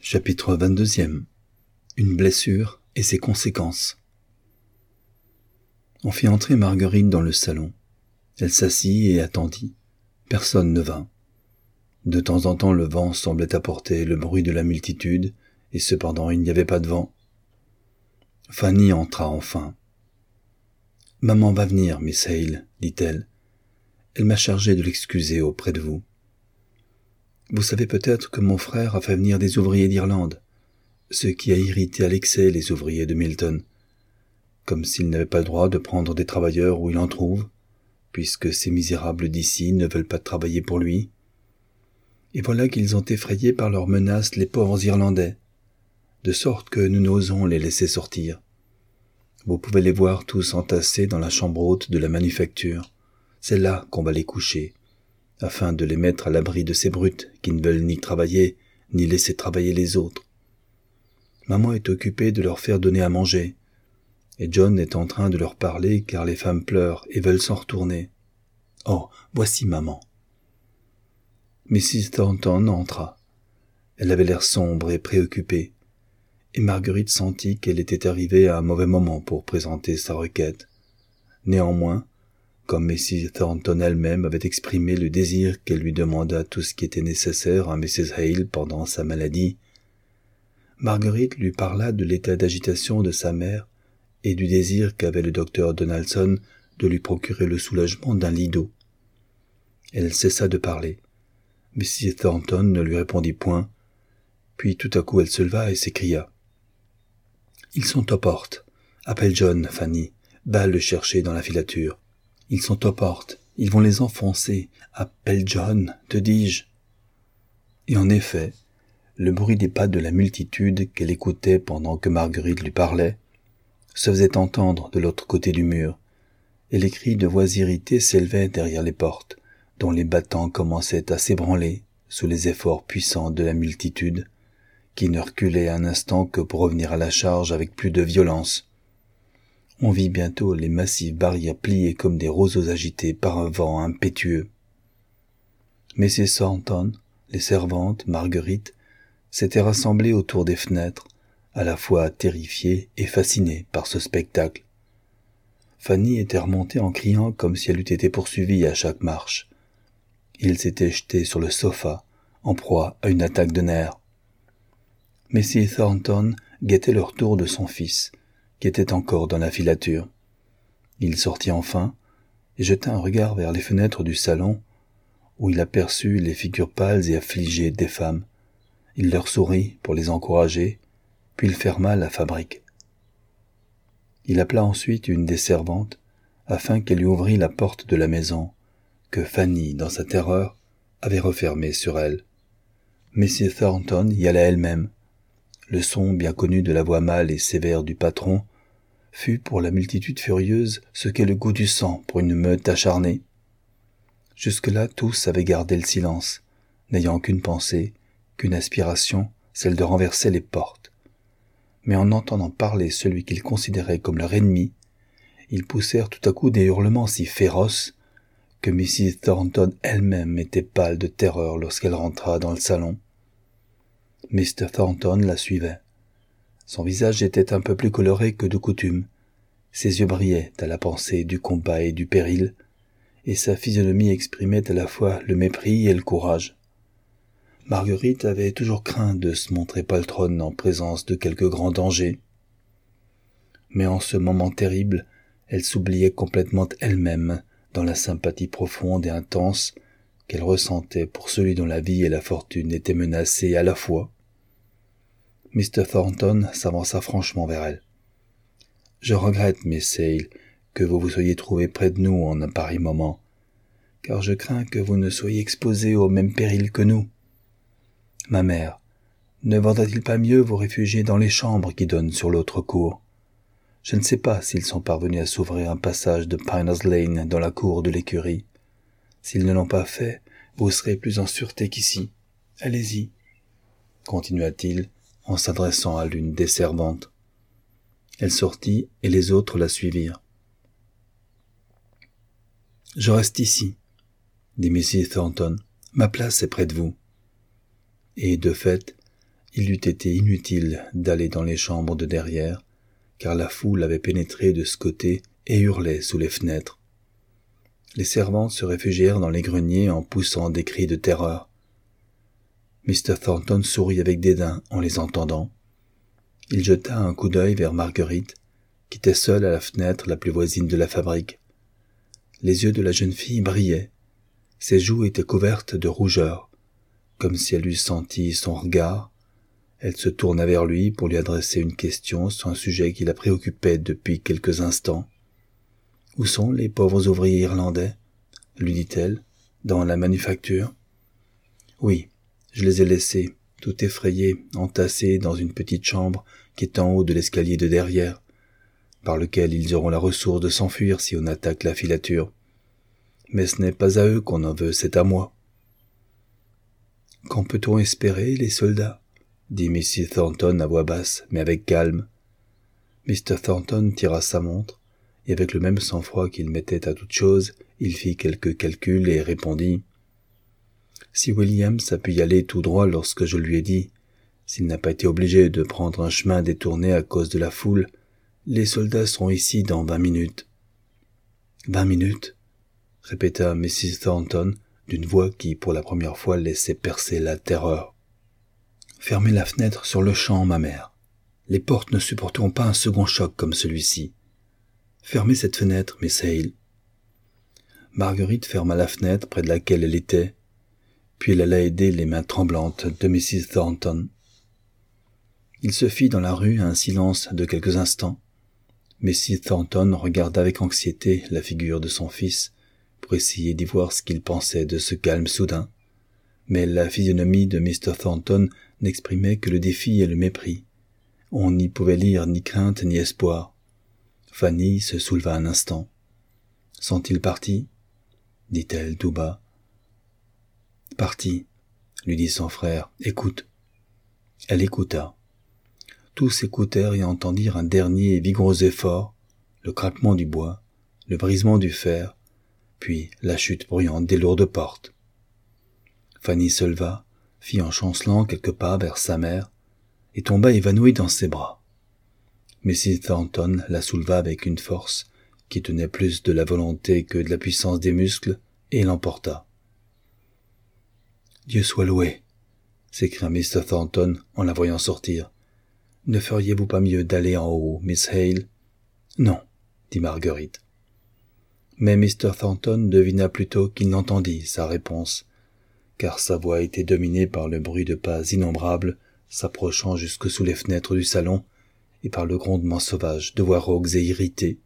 Chapitre 22. Une blessure et ses conséquences. On fit entrer Marguerite dans le salon. Elle s'assit et attendit. Personne ne vint. De temps en temps le vent semblait apporter le bruit de la multitude, et cependant il n'y avait pas de vent. Fanny entra enfin. « Maman va venir, Miss Hale, dit-elle. Elle m'a chargée de l'excuser auprès de vous. Vous savez peut-être que mon frère a fait venir des ouvriers d'Irlande, ce qui a irrité à l'excès les ouvriers de Milton, comme s'ils n'avaient pas le droit de prendre des travailleurs où il en trouve, puisque ces misérables d'ici ne veulent pas travailler pour lui. Et voilà qu'ils ont effrayé par leurs menaces les pauvres Irlandais, de sorte que nous n'osons les laisser sortir. Vous pouvez les voir tous entassés dans la chambre haute de la manufacture. C'est là qu'on va les coucher, afin de les mettre à l'abri de ces brutes qui ne veulent ni travailler, ni laisser travailler les autres. Maman est occupée de leur faire donner à manger, et John est en train de leur parler car les femmes pleurent et veulent s'en retourner. Oh, voici maman. Mrs. Thornton entra. Elle avait l'air sombre et préoccupée, et Marguerite sentit qu'elle était arrivée à un mauvais moment pour présenter sa requête. Néanmoins, comme Mrs. Thornton elle-même avait exprimé le désir qu'elle lui demandât tout ce qui était nécessaire à Mrs. Hale pendant sa maladie, Marguerite lui parla de l'état d'agitation de sa mère et du désir qu'avait le docteur Donaldson de lui procurer le soulagement d'un lit d'eau. Elle cessa de parler. Mrs. Thornton ne lui répondit point, puis tout à coup elle se leva et s'écria. « Ils sont aux portes. Appelle John, Fanny. Va le chercher dans la filature. Ils sont aux portes. Ils vont les enfoncer. Appelle John, te dis-je. » Et en effet, le bruit des pas de la multitude qu'elle écoutait pendant que Marguerite lui parlait se faisait entendre de l'autre côté du mur, et les cris de voix irritées s'élevaient derrière les portes, dont les battants commençaient à s'ébranler sous les efforts puissants de la multitude, qui ne reculait un instant que pour revenir à la charge avec plus de violence. On vit bientôt les massives barrières pliées comme des roseaux agités par un vent impétueux. Mrs. Thornton, les servantes, Marguerite, s'étaient rassemblées autour des fenêtres, à la fois terrifiées et fascinées par ce spectacle. Fanny était remontée en criant comme si elle eût été poursuivie à chaque marche. Ils s'étaient jetés sur le sofa, en proie à une attaque de nerfs. Mrs. Thornton guettait le retour de son fils, qui était encore dans la filature. Il sortit enfin, et jeta un regard vers les fenêtres du salon, où il aperçut les figures pâles et affligées des femmes. Il leur sourit pour les encourager, puis il ferma la fabrique. Il appela ensuite une des servantes, afin qu'elle lui ouvrît la porte de la maison, que Fanny, dans sa terreur, avait refermée sur elle. Mrs. Thornton y alla elle-même. Le son bien connu de la voix mâle et sévère du patron fut pour la multitude furieuse ce qu'est le goût du sang pour une meute acharnée. Jusque-là, tous avaient gardé le silence, n'ayant qu'une pensée, qu'une aspiration, celle de renverser les portes. Mais en entendant parler celui qu'ils considéraient comme leur ennemi, ils poussèrent tout à coup des hurlements si féroces que Mrs. Thornton elle-même était pâle de terreur lorsqu'elle rentra dans le salon. Mr. Thornton la suivait. Son visage était un peu plus coloré que de coutume. Ses yeux brillaient à la pensée du combat et du péril, et sa physionomie exprimait à la fois le mépris et le courage. Marguerite avait toujours craint de se montrer poltronne en présence de quelque grand danger. Mais en ce moment terrible, elle s'oubliait complètement elle-même dans la sympathie profonde et intense qu'elle ressentait pour celui dont la vie et la fortune étaient menacées à la fois. Mr. Thornton s'avança franchement vers elle. « Je regrette, Miss Hale, que vous vous soyez trouvée près de nous en un pareil moment, car je crains que vous ne soyez exposée au même péril que nous. Ma mère, ne vaudrait-il pas mieux vous réfugier dans les chambres qui donnent sur l'autre cour? Je ne sais pas s'ils sont parvenus à s'ouvrir un passage de Piners Lane dans la cour de l'écurie. S'ils ne l'ont pas fait, vous serez plus en sûreté qu'ici. Allez-y, continua-t-il en s'adressant à l'une des servantes. Elle sortit et les autres la suivirent. « Je reste ici, » dit Mrs. Thornton. « Ma place est près de vous. » Et de fait, Il eût été inutile d'aller dans les chambres de derrière, car la foule avait pénétré de ce côté et hurlait sous les fenêtres. Les servantes se réfugièrent dans les greniers en poussant des cris de terreur. Mr. Thornton sourit avec dédain en les entendant. Il jeta un coup d'œil vers Marguerite, qui était seule à la fenêtre la plus voisine de la fabrique. Les yeux de la jeune fille brillaient. Ses joues étaient couvertes de rougeur, comme si elle eût senti son regard. Elle se tourna vers lui pour lui adresser une question sur un sujet qui la préoccupait depuis quelques instants. « Où sont les pauvres ouvriers irlandais ?» lui dit-elle, « dans la manufacture ?»« Oui, je les ai laissés, tout effrayés, entassés dans une petite chambre qui est en haut de l'escalier de derrière, par lequel ils auront la ressource de s'enfuir si on attaque la filature. Mais ce n'est pas à eux qu'on en veut, c'est à moi. »« Qu'en peut-on espérer, les soldats ?» dit Mrs. Thornton à voix basse, mais avec calme. Mr. Thornton tira sa montre, et avec le même sang-froid qu'il mettait à toute chose, il fit quelques calculs et répondit « Si Williams a pu y aller tout droit lorsque je lui ai dit, s'il n'a pas été obligé de prendre un chemin détourné à cause de la foule, les soldats seront ici dans 20 minutes. »« 20 minutes ?» répéta Mrs. Thornton d'une voix qui, pour la première fois, laissait percer la terreur. « Fermez la fenêtre sur le champ, ma mère. Les portes ne supporteront pas un second choc comme celui-ci. Fermez cette fenêtre, Miss Hale. » Marguerite ferma la fenêtre près de laquelle elle était, puis elle alla aider les mains tremblantes de Mrs. Thornton. Il se fit dans la rue un silence de quelques instants. Mrs. Thornton regarda avec anxiété la figure de son fils pour essayer d'y voir ce qu'il pensait de ce calme soudain. Mais la physionomie de Mr. Thornton n'exprimait que le défi et le mépris. On n'y pouvait lire ni crainte ni espoir. Fanny se souleva un instant. « Sont-ils partis ?» dit-elle tout bas. « Partis, » lui dit son frère. « Écoute. » Elle écouta. Tous écoutèrent et entendirent un dernier et vigoureux effort, le craquement du bois, le brisement du fer, puis la chute bruyante des lourdes portes. Fanny se leva, fit en chancelant quelques pas vers sa mère, et tomba évanouie dans ses bras. Mrs. Thornton la souleva avec une force qui tenait plus de la volonté que de la puissance des muscles, et l'emporta. « Dieu soit loué !» s'écria Mr. Thornton en la voyant sortir. « Ne feriez-vous pas mieux d'aller en haut, Miss Hale ?»« Non, » dit Marguerite. Mais Mr. Thornton devina plutôt qu'il n'entendit sa réponse, car sa voix était dominée par le bruit de pas innombrables s'approchant jusque sous les fenêtres du salon et par le grondement sauvage de voix rauques et irritées.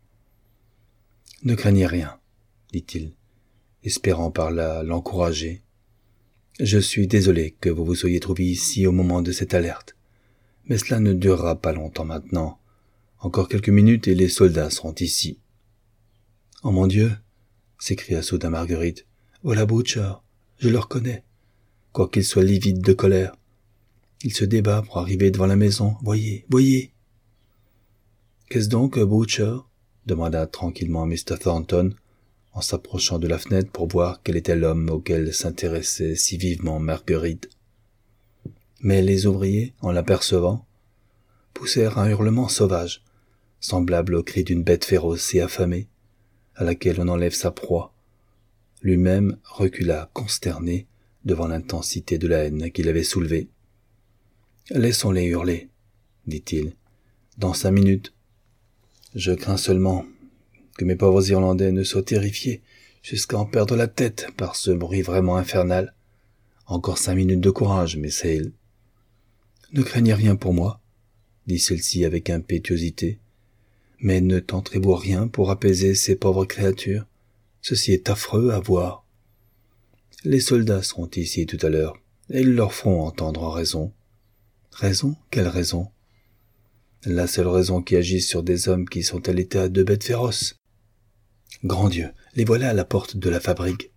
« Ne craignez rien, » dit-il, espérant par là l'encourager. « Je suis désolé que vous vous soyez trouvé ici au moment de cette alerte, mais cela ne durera pas longtemps maintenant. Encore quelques minutes et les soldats seront ici. »« Oh mon Dieu !» s'écria soudain Marguerite. « Voilà Butcher, je le reconnais, quoiqu'il soit livide de colère. Il se débat pour arriver devant la maison. Voyez, voyez !»« Qu'est-ce donc, Butcher ?» demanda tranquillement Mr. Thornton, en s'approchant de la fenêtre pour voir quel était l'homme auquel s'intéressait si vivement Marguerite. Mais les ouvriers, en l'apercevant, poussèrent un hurlement sauvage, semblable au cri d'une bête féroce et affamée, à laquelle on enlève sa proie. Lui-même recula consterné devant l'intensité de la haine qu'il avait soulevée. « Laissons-les hurler, » dit-il. « Dans 5 minutes. Je crains seulement que mes pauvres Irlandais ne soient terrifiés jusqu'à en perdre la tête par ce bruit vraiment infernal. Encore 5 minutes de courage, Miss Hale. »« Ne craignez rien pour moi, » dit celle-ci avec impétuosité. « Mais ne tenterez-vous rien pour apaiser ces pauvres créatures? Ceci est affreux à voir. Les soldats seront ici tout à l'heure, et ils leur feront entendre raison. » « Raison? Quelle raison? » La seule raison qui agisse sur des hommes qui sont à l'état de bêtes féroces. Grand Dieu, les voilà à la porte de la fabrique.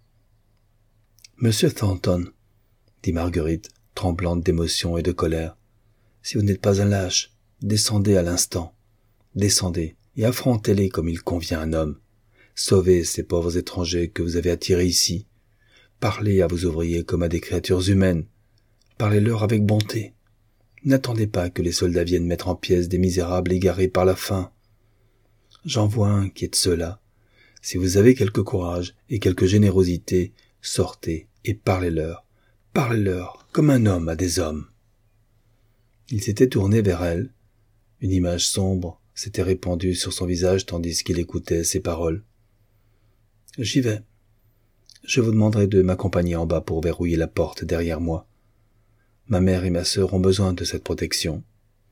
« Monsieur Thornton, » dit Marguerite, tremblante d'émotion et de colère, « si vous n'êtes pas un lâche, descendez à l'instant. Descendez et affrontez-les comme il convient à un homme. Sauvez ces pauvres étrangers que vous avez attirés ici. Parlez à vos ouvriers comme à des créatures humaines. Parlez-leur avec bonté. N'attendez pas que les soldats viennent mettre en pièces des misérables égarés par la faim. J'en vois un qui est de ceux-là. Si vous avez quelque courage et quelque générosité, sortez et parlez-leur. Parlez-leur comme un homme à des hommes. Il s'était tourné vers elle. Une image sombre s'était répandue sur son visage tandis qu'il écoutait ses paroles. « J'y vais. Je vous demanderai de m'accompagner en bas pour verrouiller la porte derrière moi. Ma mère et ma sœur ont besoin de cette protection. »«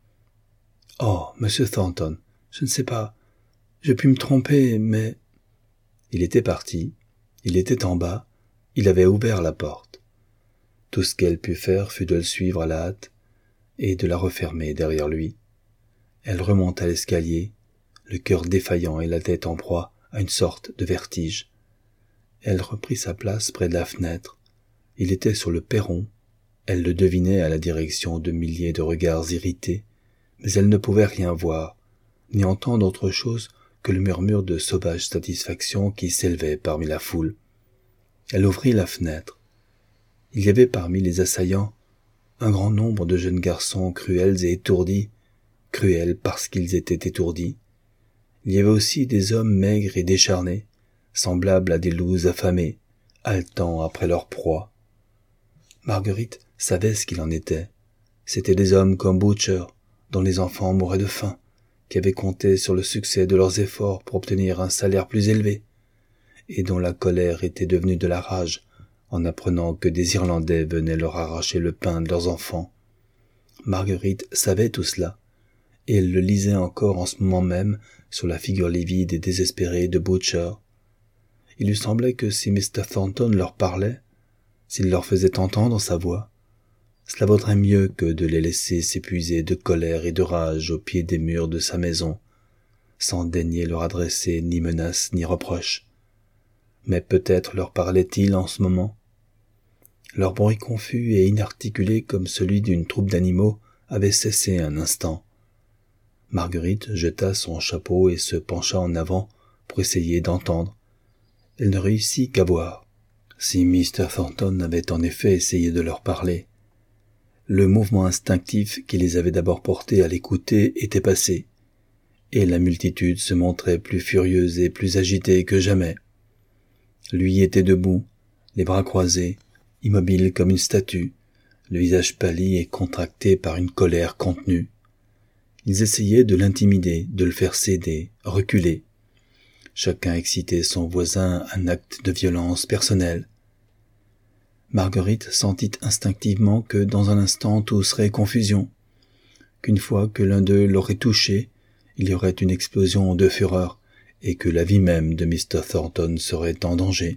Oh, monsieur Thornton, je ne sais pas. Je puis me tromper, mais... » Il était parti. Il était en bas. Il avait ouvert la porte. Tout ce qu'elle put faire fut de le suivre à la hâte et de la refermer derrière lui. Elle remonta l'escalier, le cœur défaillant et la tête en proie à une sorte de vertige. Elle reprit sa place près de la fenêtre. Il était sur le perron. Elle le devinait à la direction de milliers de regards irrités, mais elle ne pouvait rien voir, ni entendre autre chose que le murmure de sauvage satisfaction qui s'élevait parmi la foule. Elle ouvrit la fenêtre. Il y avait parmi les assaillants un grand nombre de jeunes garçons cruels et étourdis, cruels parce qu'ils étaient étourdis. Il y avait aussi des hommes maigres et décharnés, semblables à des loups affamés, haletant après leur proie. Marguerite savait ce qu'il en était. C'étaient des hommes comme Butcher, dont les enfants mouraient de faim, qui avaient compté sur le succès de leurs efforts pour obtenir un salaire plus élevé, et dont la colère était devenue de la rage en apprenant que des Irlandais venaient leur arracher le pain de leurs enfants. Marguerite savait tout cela, et elle le lisait encore en ce moment même sur la figure livide et désespérée de Butcher. Il lui semblait que si Mr. Thornton leur parlait, s'il leur faisait entendre sa voix, cela vaudrait mieux que de les laisser s'épuiser de colère et de rage au pied des murs de sa maison, sans daigner leur adresser ni menaces ni reproches. Mais peut-être leur parlait-il en ce moment. Leur bruit confus et inarticulé comme celui d'une troupe d'animaux avait cessé un instant. Marguerite jeta son chapeau et se pencha en avant pour essayer d'entendre. Elle ne réussit qu'à voir. Si Mr. Thornton avait en effet essayé de leur parler, le mouvement instinctif qui les avait d'abord portés à l'écouter était passé, et la multitude se montrait plus furieuse et plus agitée que jamais. Lui était debout, les bras croisés, immobile comme une statue, le visage pâli et contracté par une colère contenue. Ils essayaient de l'intimider, de le faire céder, reculer. Chacun excitait son voisin à un acte de violence personnelle. Marguerite sentit instinctivement que dans un instant tout serait confusion, qu'une fois que l'un d'eux l'aurait touché, il y aurait une explosion de fureur et que la vie même de Mr. Thornton serait en danger.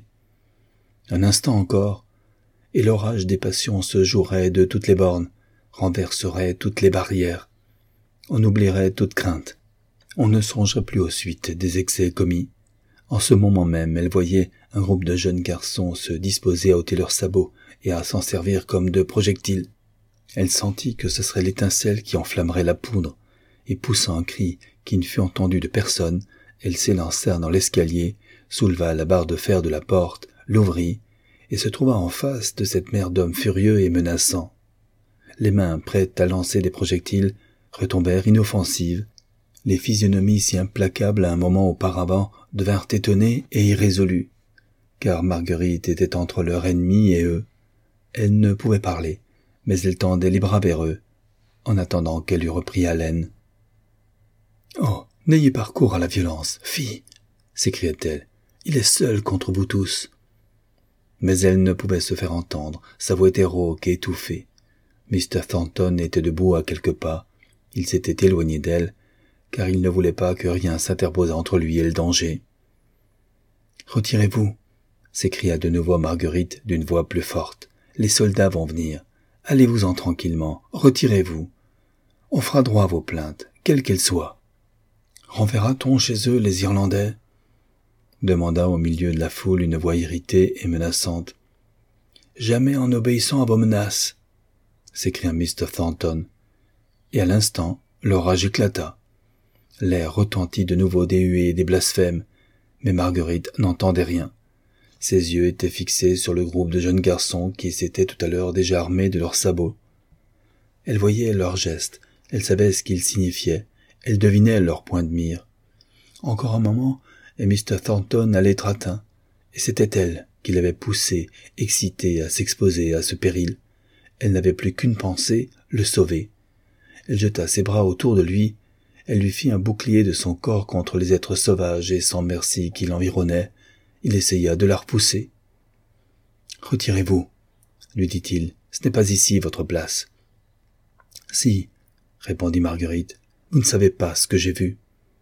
Un instant encore, et l'orage des passions se jouerait de toutes les bornes, renverserait toutes les barrières. On oublierait toute crainte. On ne songerait plus aux suites des excès commis. En ce moment même, elle voyait un groupe de jeunes garçons se disposer à ôter leurs sabots et à s'en servir comme de projectiles. Elle sentit que ce serait l'étincelle qui enflammerait la poudre, et poussant un cri qui ne fut entendu de personne, elle s'élança dans l'escalier, souleva la barre de fer de la porte, l'ouvrit, et se trouva en face de cette mer d'hommes furieux et menaçants. Les mains prêtes à lancer des projectiles retombèrent inoffensives. Les physionomies si implacables à un moment auparavant devinrent étonnées et irrésolues, car Marguerite était entre leur ennemi et eux. Elle ne pouvait parler, mais elle tendait les bras vers eux, en attendant qu'elle eût repris haleine. « Oh, n'ayez pas recours à la violence, fille !» s'écria-t-elle. « Il est seul contre vous tous. » Mais elle ne pouvait se faire entendre, sa voix était rauque et étouffée. Mr. Thornton était debout à quelques pas. Il s'était éloigné d'elle, car il ne voulait pas que rien s'interposât entre lui et le danger. « Retirez-vous !» s'écria de nouveau Marguerite d'une voix plus forte. « Les soldats vont venir. Allez-vous-en tranquillement. Retirez-vous. On fera droit à vos plaintes, quelles qu'elles soient. »« Renverra-t-on chez eux les Irlandais ?» demanda au milieu de la foule une voix irritée et menaçante. « Jamais en obéissant à vos menaces !» s'écria Mr. Thornton. Et à l'instant, l'orage éclata. L'air retentit de nouveau des huées et des blasphèmes, mais Marguerite n'entendait rien. Ses yeux étaient fixés sur le groupe de jeunes garçons qui s'étaient tout à l'heure déjà armés de leurs sabots. Elle voyait leurs gestes, elle savait ce qu'ils signifiaient, elle devinait leur point de mire. Encore un moment, et Mr. Thornton allait être atteint, et c'était elle qui l'avait poussé, excitée à s'exposer à ce péril. Elle n'avait plus qu'une pensée, le sauver. Elle jeta ses bras autour de lui, elle lui fit un bouclier de son corps contre les êtres sauvages et sans merci qui l'environnaient. Il essaya de la repousser. « Retirez-vous, » lui dit-il, « ce n'est pas ici votre place. »« Si, » répondit Marguerite, « vous ne savez pas ce que j'ai vu. »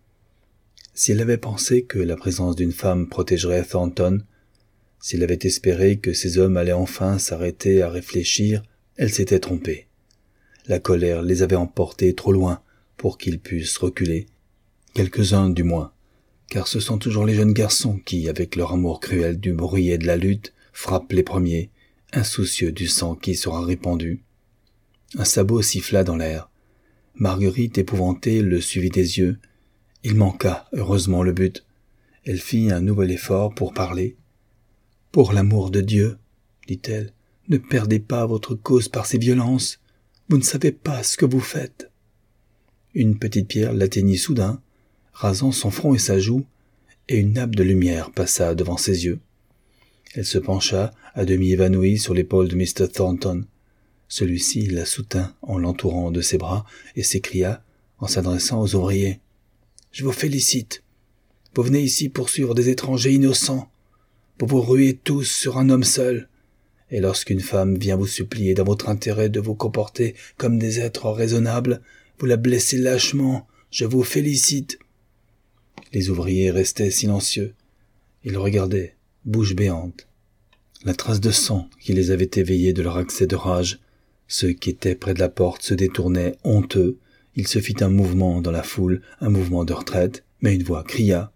Si elle avait pensé que la présence d'une femme protégerait Thornton, si elle avait espéré que ces hommes allaient enfin s'arrêter à réfléchir, elle s'était trompée. La colère les avait emportés trop loin pour qu'ils puissent reculer, quelques-uns du moins, car ce sont toujours les jeunes garçons qui, avec leur amour cruel du bruit et de la lutte, frappent les premiers, insoucieux du sang qui sera répandu. Un sabot siffla dans l'air. Marguerite, épouvantée, le suivit des yeux. Il manqua, heureusement, le but. Elle fit un nouvel effort pour parler. « Pour l'amour de Dieu, » dit-elle, « ne perdez pas votre cause par ces violences. Vous ne savez pas ce que vous faites. » Une petite pierre l'atteignit soudain, rasant son front et sa joue, et une nappe de lumière passa devant ses yeux. Elle se pencha, à demi évanouie, sur l'épaule de Mr. Thornton. Celui-ci la soutint en l'entourant de ses bras et s'écria, en s'adressant aux ouvriers. « Je vous félicite. Vous venez ici poursuivre des étrangers innocents. Vous vous ruez tous sur un homme seul. Et lorsqu'une femme vient vous supplier dans votre intérêt de vous comporter comme des êtres raisonnables, vous la blessez lâchement. Je vous félicite. » Les ouvriers restaient silencieux. Ils regardaient, bouche béante. La trace de sang qui les avait éveillés de leur accès de rage. Ceux qui étaient près de la porte se détournaient, honteux. Il se fit un mouvement dans la foule, un mouvement de retraite, mais une voix cria.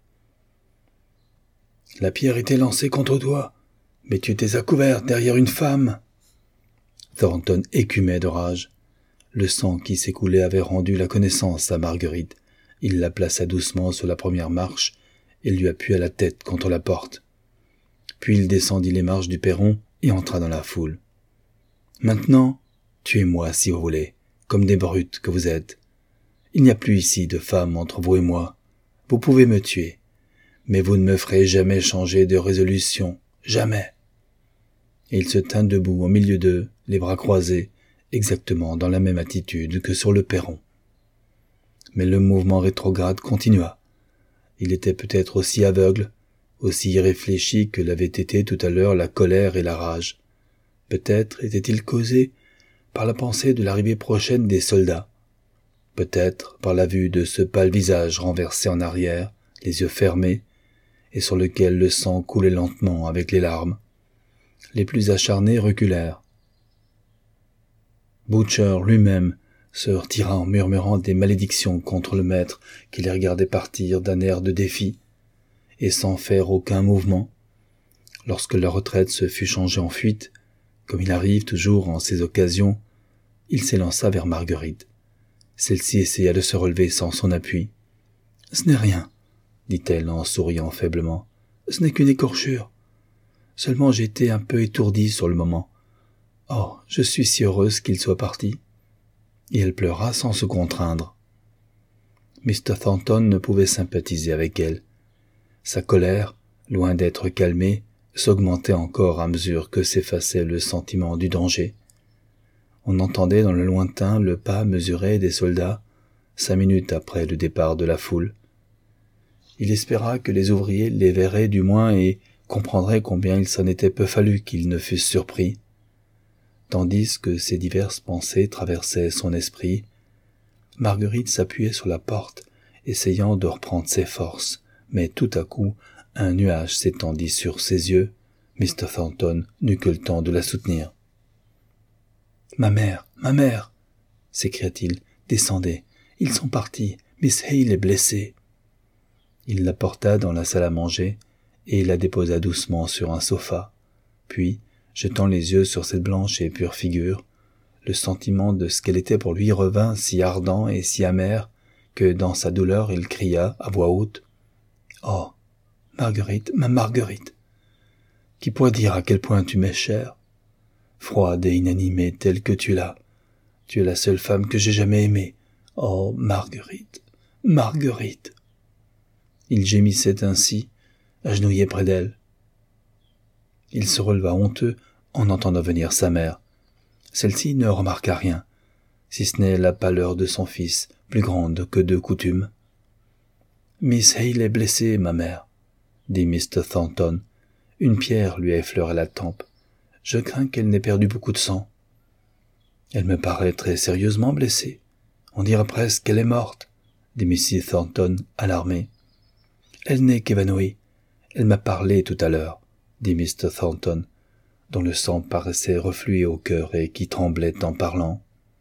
« La pierre était lancée contre toi, mais tu étais à couvert derrière une femme. » Thornton écumait de rage. Le sang qui s'écoulait avait rendu la connaissance à Marguerite. Il la plaça doucement sur la première marche et lui appuya la tête contre la porte. Puis il descendit les marches du perron et entra dans la foule. « Maintenant, tuez-moi si vous voulez, comme des brutes que vous êtes. Il n'y a plus ici de femmes entre vous et moi. Vous pouvez me tuer, mais vous ne me ferez jamais changer de résolution, jamais. » Et il se tint debout au milieu d'eux, les bras croisés, exactement dans la même attitude que sur le perron. Mais le mouvement rétrograde continua. Il était peut-être aussi aveugle, aussi irréfléchi que l'avaient été tout à l'heure la colère et la rage. Peut-être était-il causé par la pensée de l'arrivée prochaine des soldats, peut-être par la vue de ce pâle visage renversé en arrière, les yeux fermés, et sur lequel le sang coulait lentement avec les larmes. Les plus acharnés reculèrent. Butcher lui-même se retira en murmurant des malédictions contre le maître qui les regardait partir d'un air de défi, et sans faire aucun mouvement. Lorsque leur retraite se fut changée en fuite, comme il arrive toujours en ces occasions, il s'élança vers Marguerite. Celle-ci essaya de se relever sans son appui. « Ce n'est rien, » dit-elle en souriant faiblement. « Ce n'est qu'une écorchure. Seulement j'ai été un peu étourdie sur le moment. Oh, je suis si heureuse qu'il soit parti. » Et elle pleura sans se contraindre. Mr. Thornton ne pouvait sympathiser avec elle. Sa colère, loin d'être calmée, s'augmentait encore à mesure que s'effaçait le sentiment du danger. On entendait dans le lointain le pas mesuré des soldats, 5 minutes après le départ de la foule. Il espéra que les ouvriers les verraient du moins et comprendraient combien il s'en était peu fallu qu'ils ne fussent surpris. Tandis que ces diverses pensées traversaient son esprit, Marguerite s'appuyait sur la porte, essayant de reprendre ses forces, mais tout à coup, un nuage s'étendit sur ses yeux. Mr. Thornton n'eut que le temps de la soutenir. « Ma mère, s'écria-t-il, « descendez, ils sont partis, Miss Hale est blessée. » Il la porta dans la salle à manger et la déposa doucement sur un sofa. Puis, jetant les yeux sur cette blanche et pure figure, le sentiment de ce qu'elle était pour lui revint si ardent et si amer que dans sa douleur il cria à voix haute « Oh, Marguerite, ma Marguerite! Qui pourrait dire à quel point tu m'es chère? Froide et inanimée telle que tu l'as, Tu es la seule femme que j'ai jamais aimée. Oh, Marguerite, Marguerite. Il gémissait ainsi, agenouillé près d'elle. Il se releva honteux en entendant venir sa mère. Celle-ci ne remarqua rien, si ce n'est la pâleur de son fils, plus grande que de coutume. « Miss Hale est blessée, ma mère, » dit Mr. Thornton. Une pierre lui a effleuré la tempe. Je crains qu'elle n'ait perdu beaucoup de sang. Elle me paraît très sérieusement blessée. On dirait presque qu'elle est morte, dit Mrs. Thornton, alarmée. Elle n'est qu'évanouie. Elle m'a parlé tout à l'heure, dit Mr. Thornton, dont le sang paraissait refluer au cœur et qui tremblait en parlant.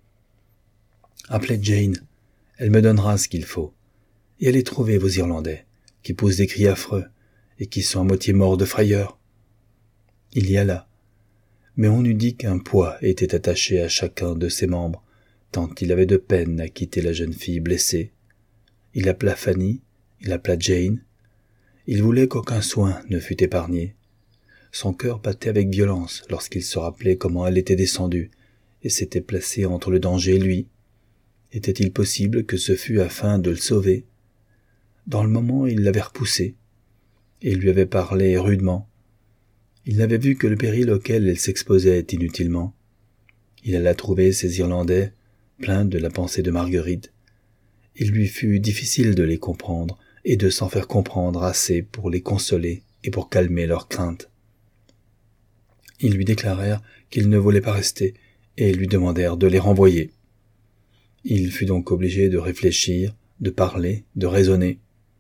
Appelez Jane, elle me donnera ce qu'il faut. Et allez trouver vos Irlandais, qui poussent des cris affreux, et qui sont à moitié morts de frayeur. Il y alla, mais on eût dit qu'un poids était attaché à chacun de ses membres, tant il avait de peine à quitter la jeune fille blessée. Il appela Fanny, il appela Jane. Il voulait qu'aucun soin ne fût épargné. Son cœur battait avec violence lorsqu'il se rappelait comment elle était descendue et s'était placée entre le danger et lui. Était-il possible que ce fût afin de le sauver? Dans le moment, il l'avait repoussée et lui avait parlé rudement. Il n'avait vu que le péril auquel elle s'exposait inutilement. Il alla trouver ces Irlandais, pleins de la pensée de Marguerite. Il lui fut difficile de les comprendre et de s'en faire comprendre assez pour les consoler et pour calmer leurs craintes. Ils lui déclarèrent qu'ils ne voulaient pas rester et lui demandèrent de les renvoyer. Il fut donc obligé de réfléchir, de parler, de raisonner.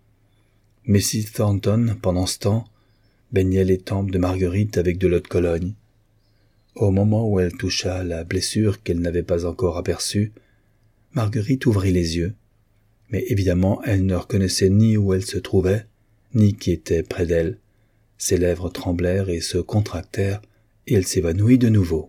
Mrs. Thornton, pendant ce temps, baignait les tempes de Marguerite avec de l'eau de Cologne. Au moment où elle toucha la blessure qu'elle n'avait pas encore aperçue, Marguerite ouvrit les yeux, mais évidemment elle ne reconnaissait ni où elle se trouvait, ni qui était près d'elle. Ses lèvres tremblèrent et se contractèrent, et elle s'évanouit de nouveau.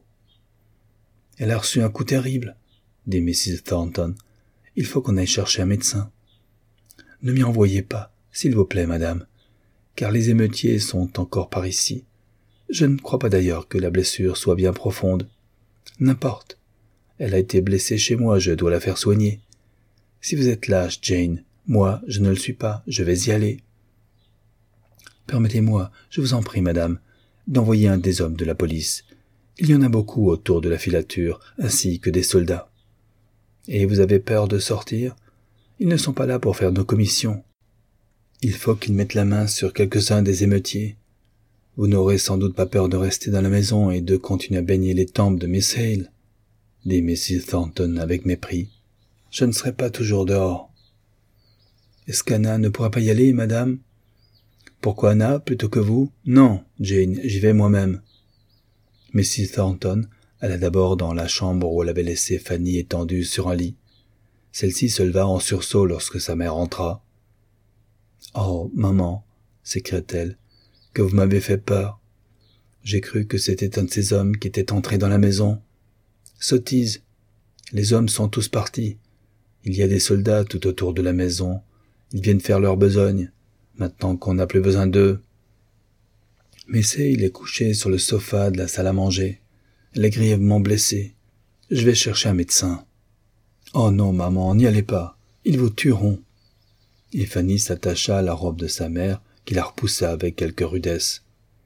« Elle a reçu un coup terrible, » dit Mrs. Thornton. « Il faut qu'on aille chercher un médecin. »« Ne m'y envoyez pas, s'il vous plaît, madame, car les émeutiers sont encore par ici. Je ne crois pas d'ailleurs que la blessure soit bien profonde. N'importe. Elle a été blessée chez moi, je dois la faire soigner. Si vous êtes lâche, Jane, moi, je ne le suis pas, je vais y aller. Permettez-moi, je vous en prie, madame, d'envoyer un des hommes de la police. Il y en a beaucoup autour de la filature, ainsi que des soldats. Et vous avez peur de sortir? Ils ne sont pas là pour faire nos commissions. Il faut qu'ils mettent la main sur quelques-uns des émeutiers. Vous n'aurez sans doute pas peur de rester dans la maison et de continuer à baigner les tempes de Miss Hale, dit Mrs. Thornton avec mépris. Je ne serai pas toujours dehors. Est-ce qu'Anna ne pourra pas y aller, madame? Pourquoi Anna plutôt que vous? Non, Jane, j'y vais moi-même. Mrs. Thornton alla d'abord dans la chambre où elle avait laissé Fanny étendue sur un lit. Celle-ci se leva en sursaut lorsque sa mère entra. « Oh, maman, s'écria-t-elle, que vous m'avez fait peur. J'ai cru que c'était un de ces hommes qui était entré dans la maison. Sottise. Les hommes sont tous partis. Il y a des soldats tout autour de la maison. Ils viennent faire leur besogne, maintenant qu'on n'a plus besoin d'eux. Mais il est couché sur le sofa de la salle à manger. Elle est grièvement blessée. Je vais chercher un médecin. Oh non, maman, n'y allez pas. Ils vous tueront. Et Fanny s'attacha à la robe de sa mère, qui la repoussa avec quelque rudesse.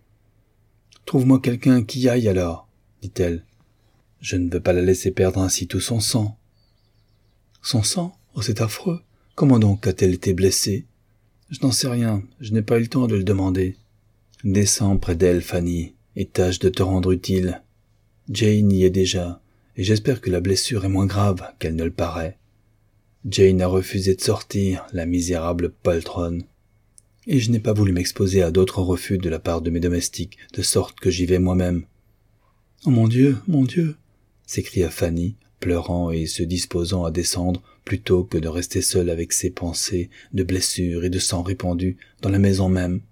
« Trouve-moi quelqu'un qui y aille alors, » dit-elle. « Je ne veux pas la laisser perdre ainsi tout son sang. »« Son sang? Oh, c'est affreux. Comment donc a-t-elle été blessée? »« Je n'en sais rien, je n'ai pas eu le temps de le demander. »« Descends près d'elle, Fanny, et tâche de te rendre utile. Jane y est déjà, et j'espère que la blessure est moins grave qu'elle ne le paraît. Jane a refusé de sortir, la misérable poltronne. Et je n'ai pas voulu m'exposer à d'autres refus de la part de mes domestiques, de sorte que j'y vais moi-même. »« Oh mon Dieu, s'écria Fanny, pleurant et se disposant à descendre plutôt que de rester seule avec ses pensées de blessures et de sang répandu dans la maison même.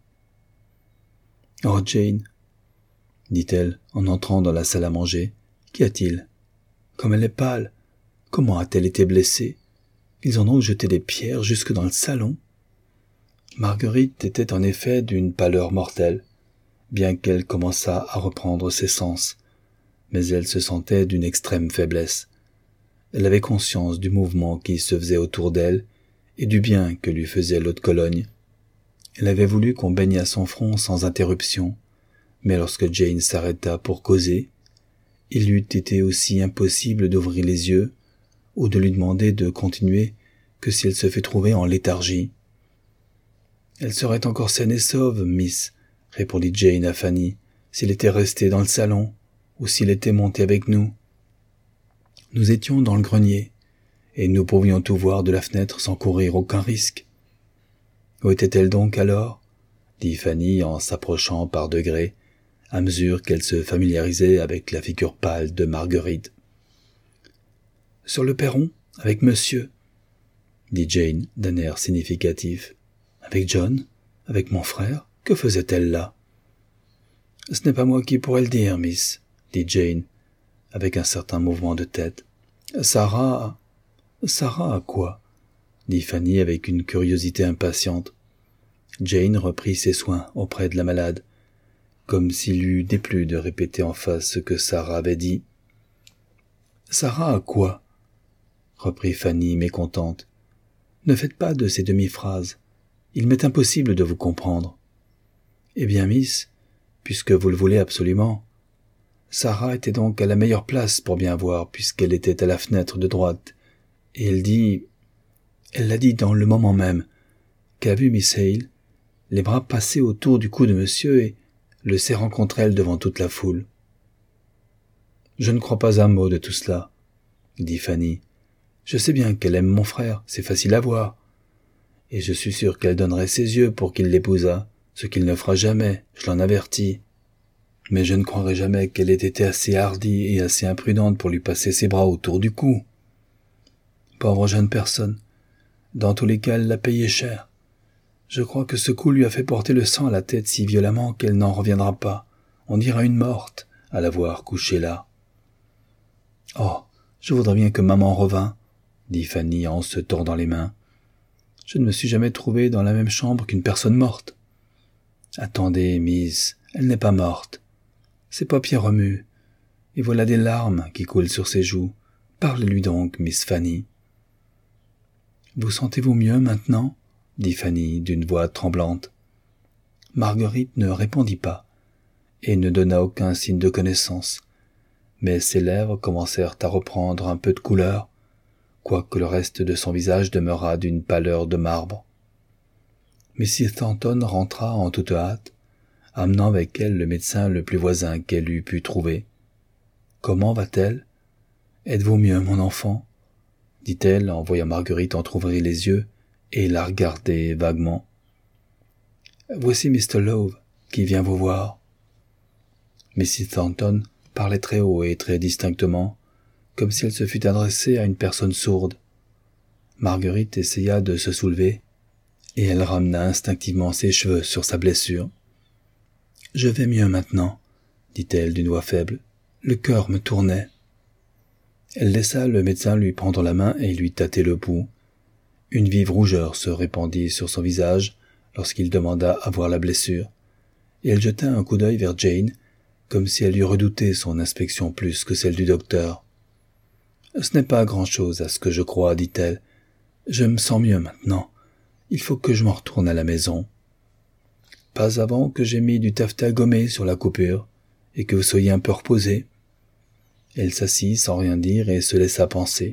« Oh Jane, dit-elle en entrant dans la salle à manger, qu'y a-t-il? Comme elle est pâle, comment a-t-elle été blessée? Ils en ont jeté des pierres jusque dans le salon. » Marguerite était en effet d'une pâleur mortelle, bien qu'elle commençât à reprendre ses sens, mais elle se sentait d'une extrême faiblesse. Elle avait conscience du mouvement qui se faisait autour d'elle et du bien que lui faisait l'eau de Cologne. Elle avait voulu qu'on baignât son front sans interruption, mais lorsque Jane s'arrêta pour causer, il lui eût été aussi impossible d'ouvrir les yeux ou de lui demander de continuer que si elle se fait trouver en léthargie. « Elle serait encore saine et sauve, Miss, » répondit Jane à Fanny, « s'il était resté dans le salon ou s'il était monté avec nous. Nous étions dans le grenier, et nous pouvions tout voir de la fenêtre sans courir aucun risque. » « Où était-elle donc alors ?» dit Fanny en s'approchant par degrés, à mesure qu'elle se familiarisait avec la figure pâle de Marguerite. « Sur le perron, avec monsieur, » dit Jane d'un air significatif. « Avec John? Avec mon frère? Que faisait-elle là ?»« Ce n'est pas moi qui pourrais le dire, Miss, » dit Jane, avec un certain mouvement de tête. « Sarah... » « Sarah à quoi ?» dit Fanny avec une curiosité impatiente. Jane reprit ses soins auprès de la malade, comme s'il lui eût déplu de répéter en face ce que Sarah avait dit. « Sarah à quoi ?» reprit Fanny mécontente. « Ne faites pas de ces demi-phrases. Il m'est impossible de vous comprendre. »« Eh bien, Miss, puisque vous le voulez absolument. Sarah était donc à la meilleure place pour bien voir, puisqu'elle était à la fenêtre de droite. Et elle l'a dit dans le moment même, qu'a vu Miss Hale, les bras passés autour du cou de monsieur et le serrant contre elle devant toute la foule. »« Je ne crois pas un mot de tout cela, » dit Fanny. « Je sais bien qu'elle aime mon frère, c'est facile à voir. Et je suis sûr qu'elle donnerait ses yeux pour qu'il l'épousât, ce qu'il ne fera jamais, je l'en avertis. Mais je ne croirais jamais qu'elle ait été assez hardie et assez imprudente pour lui passer ses bras autour du cou. Pauvre jeune personne. Dans tous les cas, elle l'a payé cher. Je crois que ce coup lui a fait porter le sang à la tête si violemment qu'elle n'en reviendra pas. On dirait une morte à la voir couchée là. « Oh, je voudrais bien que maman revînt, » dit Fanny en se tordant les mains. « Je ne me suis jamais trouvée dans la même chambre qu'une personne morte. »« Attendez, Miss, elle n'est pas morte. Ses paupières remuent, et voilà des larmes qui coulent sur ses joues. Parlez-lui donc, Miss Fanny. »« Vous sentez-vous mieux maintenant ?» dit Fanny d'une voix tremblante. Marguerite ne répondit pas, et ne donna aucun signe de connaissance, mais ses lèvres commencèrent à reprendre un peu de couleur, quoique le reste de son visage demeurât d'une pâleur de marbre. Mrs. Thornton rentra en toute hâte, amenant avec elle le médecin le plus voisin qu'elle eût pu trouver. « Comment va-t-elle ? Êtes-vous mieux, mon enfant ?» dit-elle en voyant Marguerite entr'ouvrir les yeux et la regarder vaguement. « Voici Mr. Love, qui vient vous voir. » Mrs. Thornton parlait très haut et très distinctement, comme si elle se fût adressée à une personne sourde. Marguerite essaya de se soulever, et elle ramena instinctivement ses cheveux sur sa blessure. « Je vais mieux maintenant, » dit-elle d'une voix faible. « Le cœur me tournait. » Elle laissa le médecin lui prendre la main et lui tâter le pouls. Une vive rougeur se répandit sur son visage lorsqu'il demanda à voir la blessure, et elle jeta un coup d'œil vers Jane, comme si elle eût redouté son inspection plus que celle du docteur. « Ce n'est pas grand-chose à ce que je crois, dit-elle. Je me sens mieux maintenant. Il faut que je m'en retourne à la maison. Pas avant que j'aie mis du taffetas gommé sur la coupure et que vous soyez un peu reposé. » Elle s'assit sans rien dire et se laissa penser.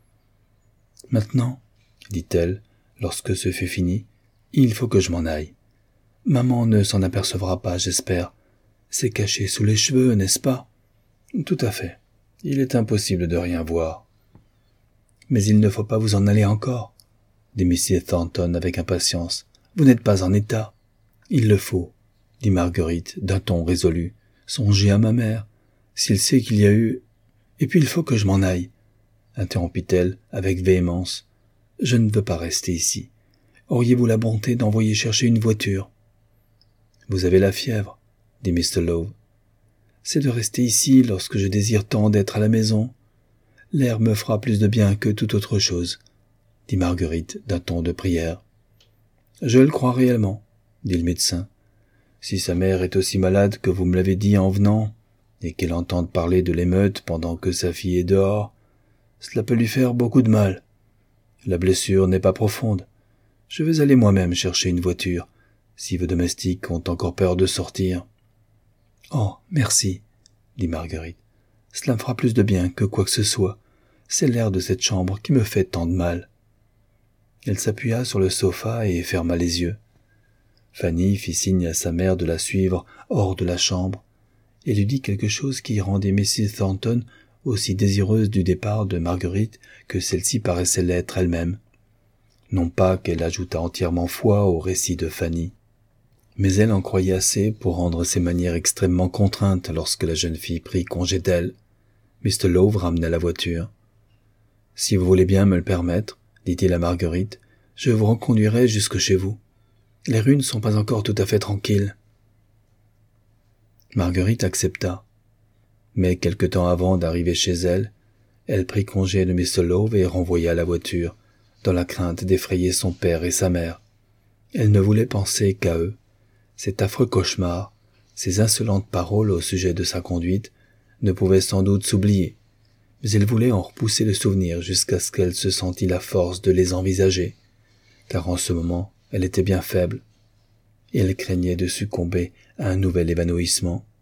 « Maintenant, » dit-elle, lorsque ce fut fini, « il faut que je m'en aille. Maman ne s'en apercevra pas, j'espère. C'est caché sous les cheveux, n'est-ce pas ? » ?»« Tout à fait. Il est impossible de rien voir. »« Mais il ne faut pas vous en aller encore, » dit Mrs. Thornton avec impatience. « Vous n'êtes pas en état. »« Il le faut, » dit Marguerite d'un ton résolu. « Songez à ma mère. S'il sait qu'il y a eu... Et puis il faut que je m'en aille, » interrompit-elle avec véhémence. « Je ne veux pas rester ici. Auriez-vous la bonté d'envoyer chercher une voiture ? » « Vous avez la fièvre, » dit Mr. Love. « C'est de rester ici lorsque je désire tant d'être à la maison. L'air me fera plus de bien que toute autre chose, » dit Marguerite d'un ton de prière. « Je le crois réellement, » dit le médecin. « Si sa mère est aussi malade que vous me l'avez dit en venant, et qu'elle entende parler de l'émeute pendant que sa fille est dehors, Cela peut lui faire beaucoup de mal. La blessure n'est pas profonde. Je vais aller moi-même chercher une voiture, si vos domestiques ont encore peur de sortir. » « Oh, merci, » dit Marguerite. « Cela me fera plus de bien que quoi que ce soit. C'est l'air de cette chambre qui me fait tant de mal. » Elle s'appuya sur le sofa et ferma les yeux. Fanny fit signe à sa mère de la suivre hors de la chambre et lui dit quelque chose qui rendait Mrs. Thornton aussi désireuse du départ de Marguerite que celle-ci paraissait l'être elle-même. Non pas qu'elle ajoutât entièrement foi au récit de Fanny, mais elle en croyait assez pour rendre ses manières extrêmement contraintes lorsque la jeune fille prit congé d'elle. Mr. Love ramena la voiture. « Si vous voulez bien me le permettre, dit-il à Marguerite, je vous reconduirai jusque chez vous. Les rues ne sont pas encore tout à fait tranquilles. » Marguerite accepta. Mais quelque temps avant d'arriver chez elle, elle prit congé de Mr. Love et renvoya la voiture, dans la crainte d'effrayer son père et sa mère. Elle ne voulait penser qu'à eux. Cet affreux cauchemar, ces insolentes paroles au sujet de sa conduite, ne pouvaient sans doute s'oublier, mais elle voulait en repousser le souvenir jusqu'à ce qu'elle se sentît la force de les envisager, car en ce moment, elle était bien faible, et elle craignait de succomber à un nouvel évanouissement.